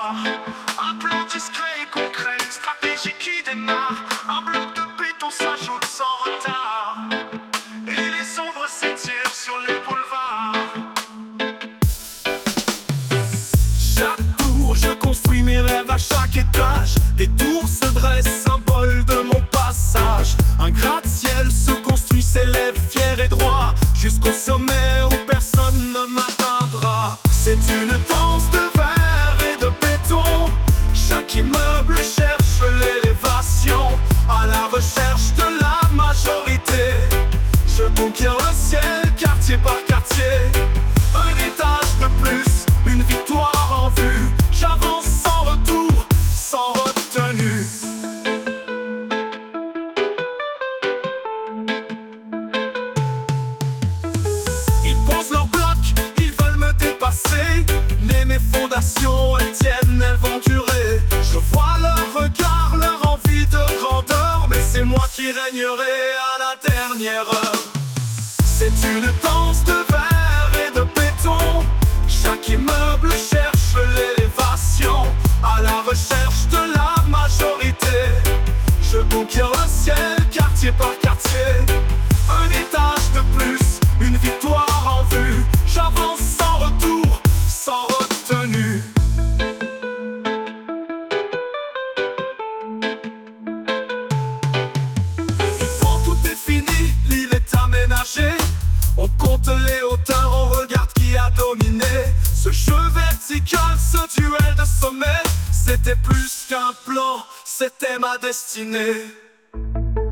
soir. Un plan discret et concret, une stratégie qui démarre. Un bloc de béton s'ajoute sans retard. Et les ombres s'étirent sur les boulevards. Chaque tour, je construis mes rêves à chaque étage. Des tours se dressent, symbole de mon passage. Un gratte-ciel se construit, s'élève fier et droit, jusqu'au sommet où personne ne m'atteindra. C'est une danse de verre et de béton. Chaque immeuble cherche l'élévation, à la recherche de la majorité. Je conquiers le ciel, quartier par quartier. Un étage de plus, une victoire en vue. J'avance sans retour, sans retenue. Ils posent leur bloc, ils veulent me dépasser. Mais mes fondations, elles tiennent, elles vont durer. Je vois leur regard, leur envie de grandeur. Mais c'est moi qui régnerai à la dernière heure. C'est une danse de verre et de béton. Chaque immeuble cherche l'élévation, à la recherche de la majorité. Je conquiers le ciel, quartier par quartier. Un étage de plus, une victoire en vue. J'avance sans retour, sans retenue. Quand tout est fini, l'île est aménagée. On compte les hauteurs, on regarde qui a dominé. Ce jeu vertical, ce duel de sommet, c'était plus qu'un plan, c'était ma destinée.